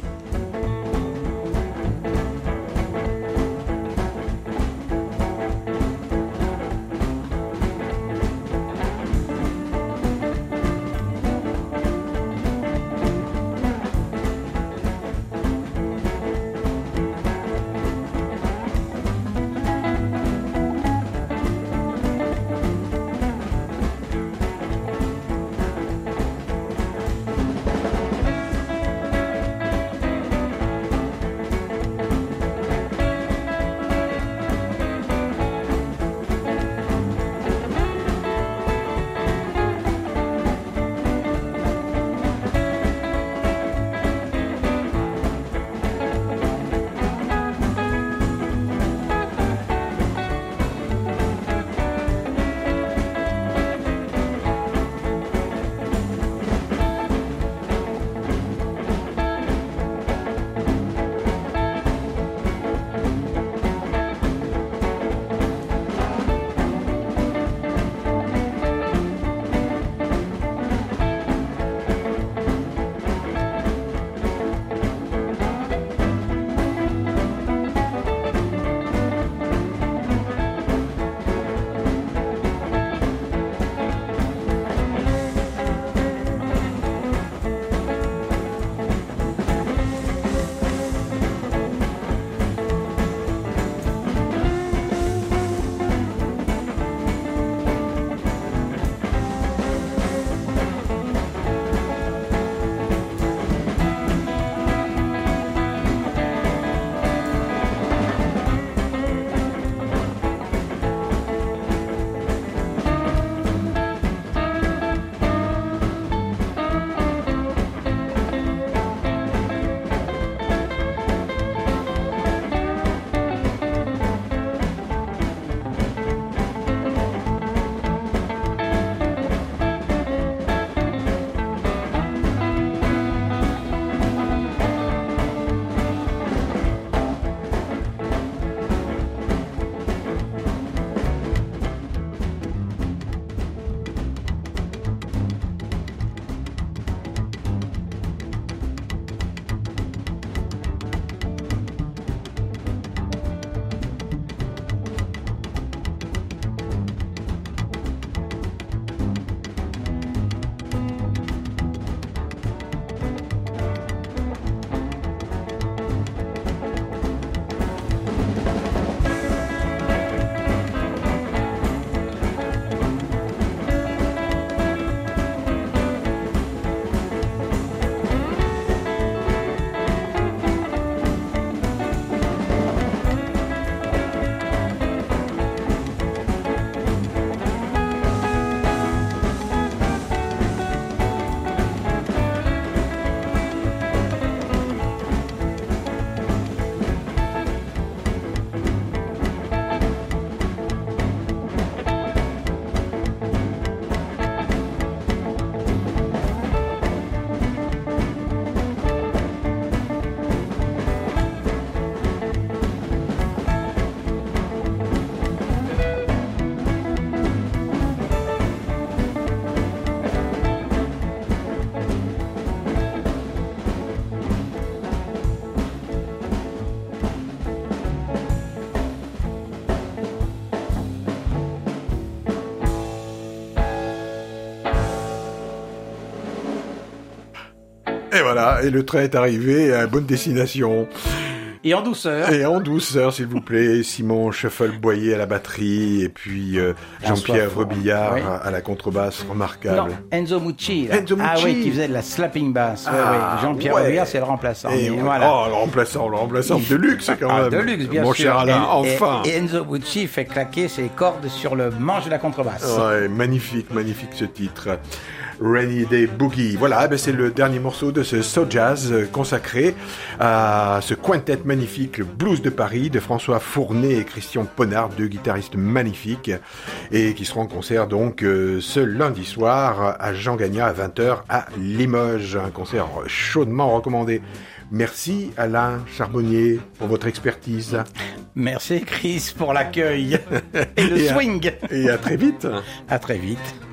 Et voilà, et le train est arrivé à bonne destination. Et en douceur. Et en douceur, s'il vous plaît. Simon Shuffle-Boyer à la batterie, et puis euh, Jean-Pierre Rebillard oui. à la contrebasse, remarquable. Non, Enzo Mucci. Enzo Mucci. Ah oui, qui faisait de la slapping bass. Ah, oui, oui. Jean-Pierre ouais. Rebillard, c'est le remplaçant. Et mais on... voilà. Oh, le remplaçant, le remplaçant de luxe quand ah, même. De luxe, bien Mon sûr. cher Alain, et, enfin. Et, et Enzo Mucci fait claquer ses cordes sur le manche de la contrebasse. Ouais, magnifique, magnifique ce titre. Rainy Day Boogie. Voilà, ben c'est le dernier morceau de ce So Jazz consacré à ce quintet magnifique, le Blues de Paris, de François Fournet et Christian Ponard, deux guitaristes magnifiques, et qui seront en concert donc ce lundi soir à Jean Gagnas à vingt heures à Limoges. Un concert chaudement recommandé. Merci Alain Charbonnier pour votre expertise. Merci Chris pour l'accueil et le et swing. À, et à très vite. À très vite.